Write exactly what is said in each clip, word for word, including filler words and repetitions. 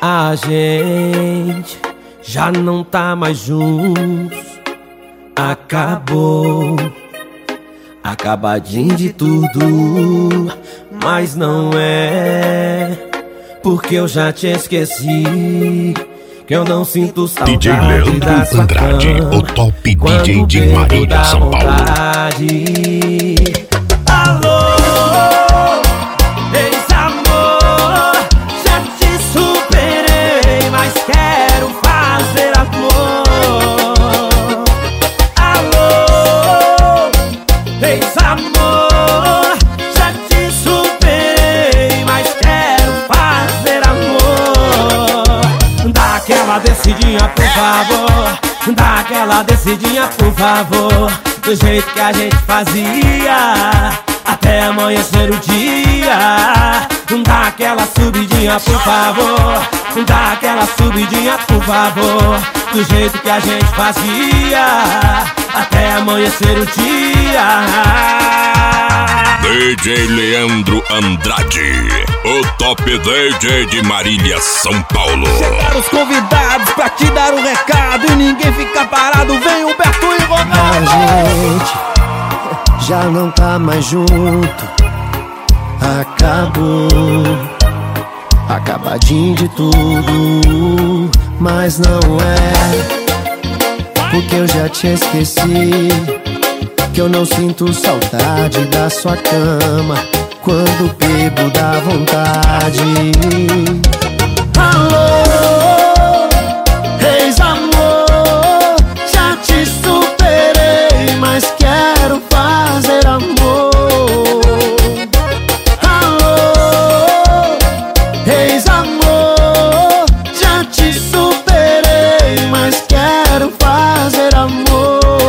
A gente já não tá mais juntos. Acabou, acabadinho de tudo. Mas não é, porque eu já te esqueci, que eu não sinto saudade. D J Leandro Andrade, o top D J de Marília, São Paulo. Alô, ex-amor, já te superei, mas quero fazer amor. Alô, ex-amor, já te superei, mas quero fazer amor. Dá aquela descidinha, por favor. Dá aquela descidinha, por favor. Do jeito que a gente fazia, até amanhecer o dia. Dá aquela subidinha, por favor. Dá aquela subidinha, por favor. Do jeito que a gente fazia, até amanhecer o dia. D J Leandro Andrade, o top D J de Marília, São Paulo. Chegaram os convidados pra te dar um recado e ninguém fica parado. Vem Humberto e Ronaldo. A gente já não tá mais junto. Acabou, acabadinho de tudo. Mas não é, porque eu já te esqueci, que eu não sinto saudade da sua cama quando bebo dá vontade. Alô, ex-amor, já te superei, mas quero fazer amor. Alô, ex-amor, já te superei, mas quero fazer amor.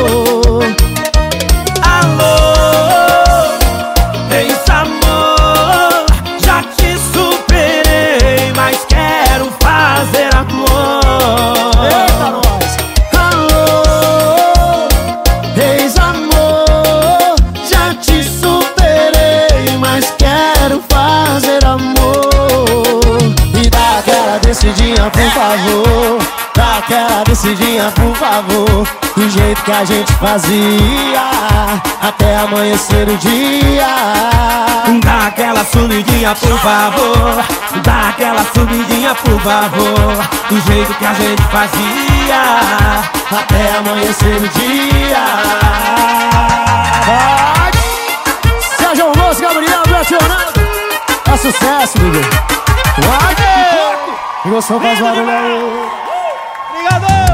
Descidinha, por favor, dá aquela descidinha, por favor. Do jeito que a gente fazia, até amanhecer o dia. Dá aquela subidinha, por favor. Dá aquela subidinha, por favor. Do jeito que a gente fazia, até amanhecer o dia. Vai! Sérgio Alonso, Gabriel, Ronaldo. É sucesso, bebê. Vai! E você faz barulho aí. Obrigado!